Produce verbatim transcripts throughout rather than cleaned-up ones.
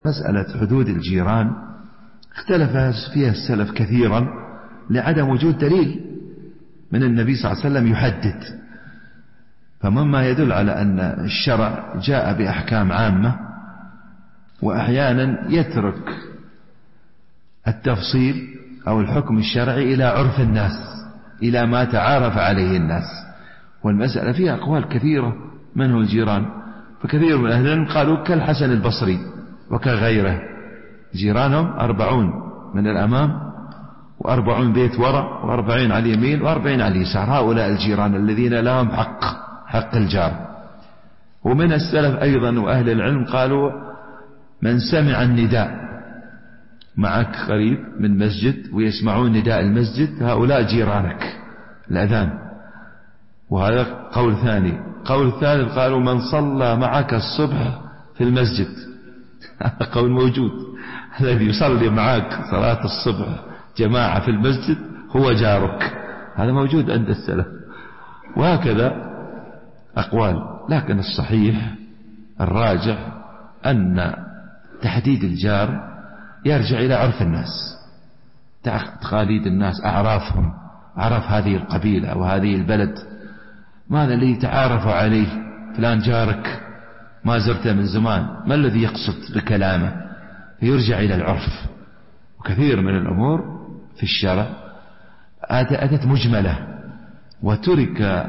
مسألة حدود الجيران اختلف فيها السلف كثيرا لعدم وجود دليل من النبي صلى الله عليه وسلم يحدد، فمما يدل على أن الشرع جاء بأحكام عامة، وأحيانا يترك التفصيل أو الحكم الشرعي إلى عرف الناس، إلى ما تعارف عليه الناس. والمسألة فيها أقوال كثيرة من هو الجيران، فكثير من أهل العلم قالوا كالحسن البصري وكغيره، جيرانهم أربعون من الأمام وأربعون بيت وراء وأربعين على اليمين وأربعين على اليسار، هؤلاء الجيران الذين لهم حق حق الجار. ومن السلف أيضا وأهل العلم قالوا من سمع النداء، معك قريب من مسجد ويسمعون نداء المسجد، هؤلاء جيرانك الأذان. وهذا قول ثاني. قول ثالث قالوا من صلى معك الصبح في المسجد، هذا قول موجود، الذي يصلي معك صلاة الصبح جماعة في المسجد هو جارك، هذا موجود عند السلف. وهكذا أقوال، لكن الصحيح الراجح أن تحديد الجار يرجع إلى عرف الناس، تقاليد الناس، أعرافهم، أعرف هذه القبيلة أو هذه البلد، ماذا الذي تعارفوا عليه؟ فلان جارك ما زرته من زمان، ما الذي يقصد بكلامه؟ يرجع إلى العرف. وكثير من الأمور في الشرع أتت مجملة، وترك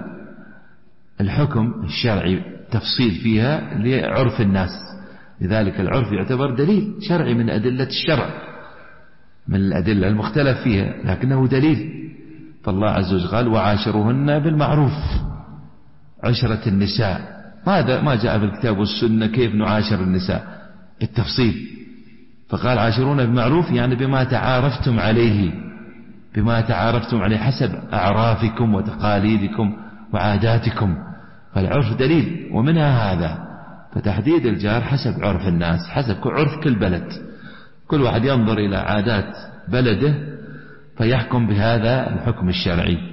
الحكم الشرعي تفصيل فيها لعرف الناس، لذلك العرف يعتبر دليل شرعي من أدلة الشرع، من الأدلة المختلف فيها، لكنه دليل. فالله عز وجل قال وعاشروهن بالمعروف، عشرة النساء، ماذا ما جاء في الكتاب والسنة كيف نعاشر النساء بالتفصيل، فقال عاشرون بالمعروف يعني بما تعارفتم عليه، بما تعارفتم عليه حسب أعرافكم وتقاليدكم وعاداتكم، فالعرف دليل. ومنها هذا، فتحديد الجار حسب عرف الناس، حسب عرف كل بلد، كل واحد ينظر إلى عادات بلده فيحكم بهذا الحكم الشرعي.